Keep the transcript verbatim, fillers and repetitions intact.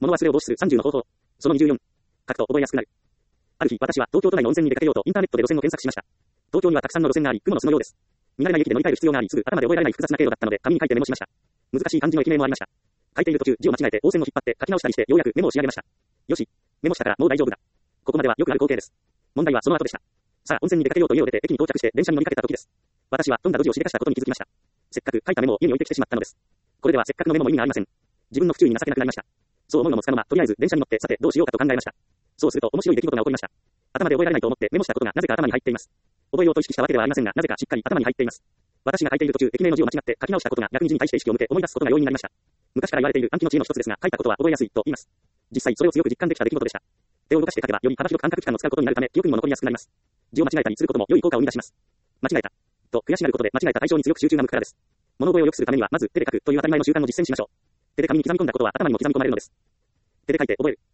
物忘れを防止するさんじゅうの方法。そのにじゅうよん。書くと覚えやすくなる。ある日、私は東京都内の温泉に出かけようとインターネットで路線を検索しました。東京にはたくさんの路線があり、雲の巣のようです。見慣れない駅で乗り換える必要があり、すぐ頭で覚えられない複雑な経路だったので、紙に書いてメモしました。難しい漢字の駅名もありました。書いている途中、字を間違えて、応線を引っ張って書き直したりして、ようやくメモを仕上げました。よし。メモしたからもう大丈夫だ。ここまではよくある光景です。問題はその後でした。さあ、温泉に出かけようと家を出て駅に到着して電車に乗りかけた時です。私は飛んだ路地をしでかしたことに気づきました。せっかく書いたメモを家に置いてきてしまったのです。これではせっかくのメモも意味がありません。自分の不注意に情けなくなりました。そう思うのもつかの間、とりあえず電車に乗ってさてどうしようかと考えました。そうすると面白い出来事が起こりました。頭で覚えられないと思ってメモしたことがなぜか頭に入っています。覚えようと意識したわけではありませんが、なぜかしっかり頭に入っています。私が書いている途中、駅名の字を間違って書き直したことが逆に字に対して意識を向け思い出すことが容易になりました。昔から言われている暗記の知恵の一つですが、書いたことは覚えやすいと言います。実際それを強く実感できた出来事でした。手を動かして書けばより幅広く感覚器官を使うことになるため、記憶にも残りやすくなります。字を間違えたりすることも良い効果を生み出します。間違えたと悔しがることで間違えた対象に強く集中が向くからです。物覚えを良くするためにはまず手で書くという当たり前の習慣を実践しましょう。手で紙に刻み込んだことは頭にも刻み込まれるのです。手で書いて覚える。